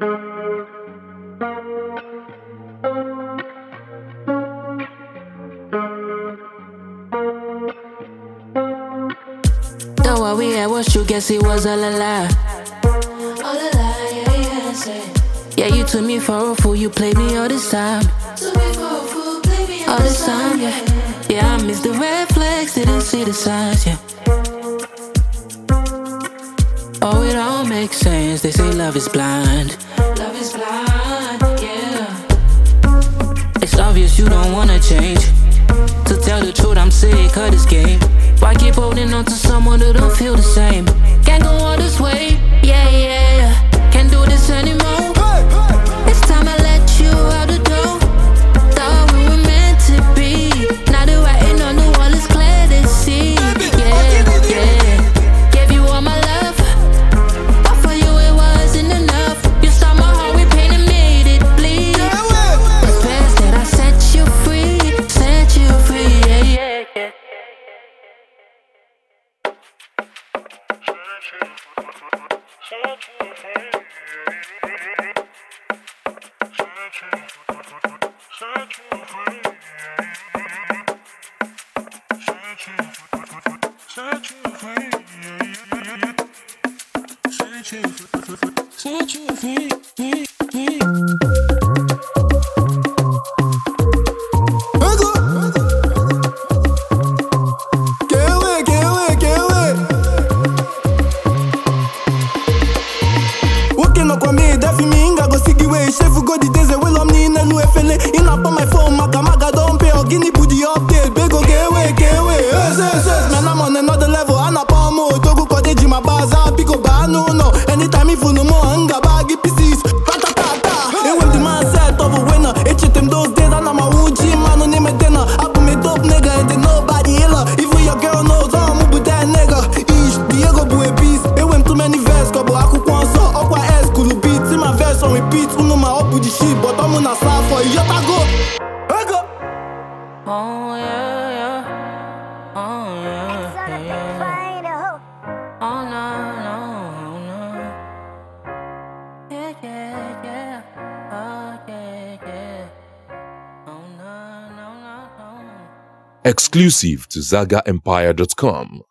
Though what we had was true, guess it was all a lie. All a lie, yeah, say. Yeah, you took me for a fool, you played me all this time. Took me for a fool, played me all this time, yeah. Yeah, I missed the red flags, didn't see the signs, yeah. Oh, it all makes sense, they say love is blind. Love is blind, yeah. It's obvious you don't wanna change. To tell the truth, I'm sick of this game. Why keep holding on to someone who don't feel the same? Can't go all this way, yeah, yeah. Can't do this anymore. It's time I let you out the door. Thought we were meant to be. Now the writing on the wall is clear to see. Yeah, yeah. Gave you all my love, but for you it wasn't enough. You saw my heart with pain and made it bleed. It's best that I set you free, yeah, yeah, yeah. Oh yeah, yeah. Oh yeah, yeah. Oh no, no, no. Yeah, yeah, yeah. Oh yeah, yeah. Oh no, no, no, no. Exclusive to ZagaEmpire.com.